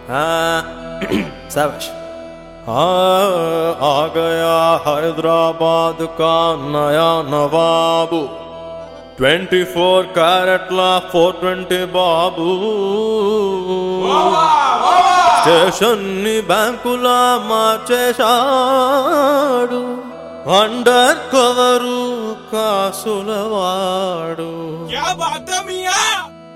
शाबाश। आ गया हैदराबाद का नया नवाबू, 24 कैरेटला 420 बाबू। स्टेशन नी बैंकुला మార్చేశాడు, अंडर कवरू कासुलवाडू। क्या बात है मियां?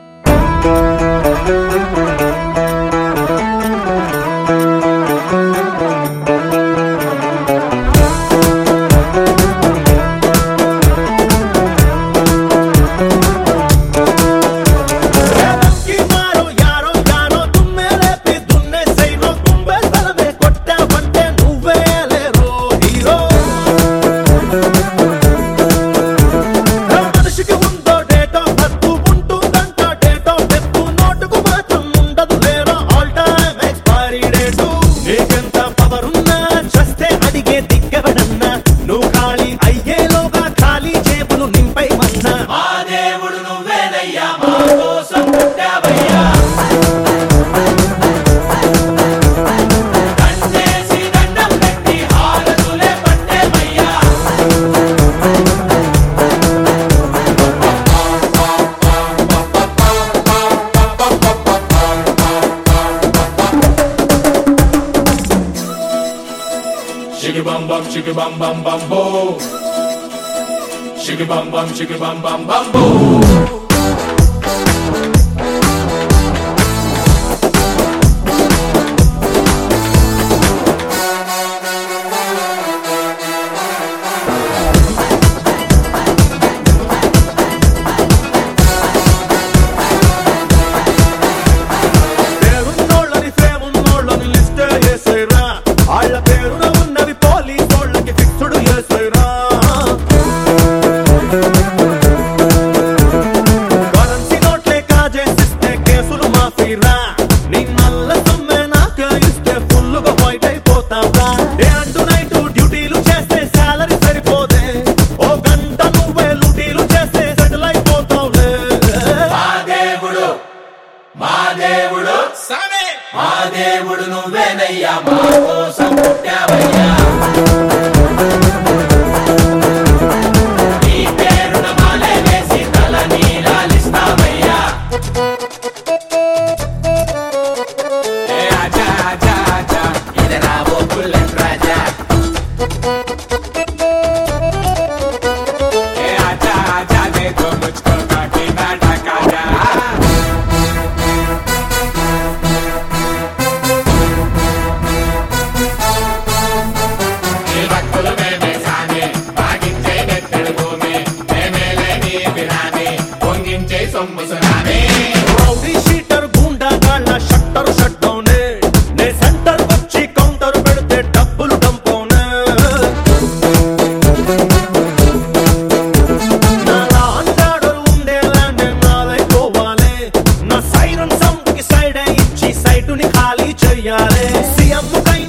Shiggy bum bum, shiggy bum bum bum boo. Shiggy bum bum, shiggy bum bum bum boo. మా దేవుడు నువ్వేనయ్యా, మా కోసం పుట్టావయ్యా, నీ పేరున మాలే వేసి తల నీలాలిస్తావయ్యా। ఏ ఆజా ఆజా ఆజా ఇదే రావో బుల్లెట్ రాజా, ఏ ఆజా ఆజా దే తో ముజ్కో కాకి నాటా కాజా। రౌడీ షీటర్ గుండా గాళ్ళ షట్టర్ షట్ డౌనే, నే సెంటర్ వచ్చి కౌంటర్ పెడితే డబ్బులు డంపౌనే। నాలా అంటాడరు ఉండేలాండే నాలైపోవాలే, నా సైరన్ సౌండ్ కి సైడ్ ఇచ్చి సైటుని ఖాళీ చెయ్యాలే। సీఎం కై